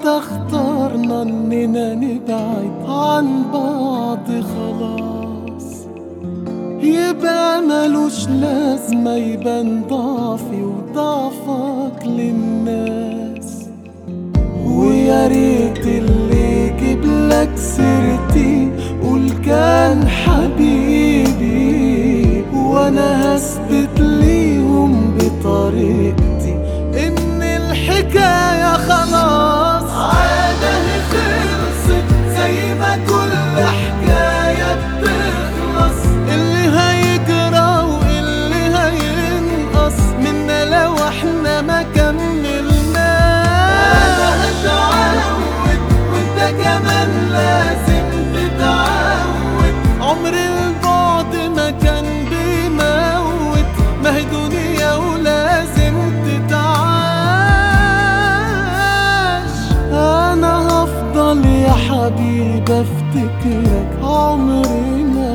حتى اخترنا اننا نبعد عن بعض خلاص، يبقى ملوش لازمة يبان ضعفي وضعفك للناس. ويا ريت اللي يجيب لك سيرتي قول كان حبيبي، وانا هثبت ليهم بطريقتي ان الحكاية خلاص عادة خلصت، زي ما كل حكاية بتخلص. اللي هيجرى واللي هينقص منا لو احنا ما كملناش. انا هتعود وانت كمان لازم تتعود، عمر البعد ما كان بيموت، ما هي دنيا ولازم تتعاش. انا هفضل يا حبيبي افتكرك، عمري ما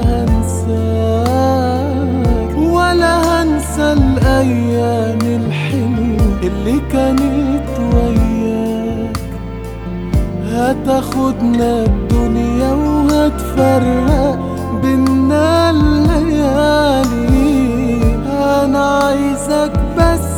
هنساك ولا هنسى الايام الحلوة اللي كانت وياك. هتاخدنا الدنيا وهتفرق بينا الليالي، انا عايزك بس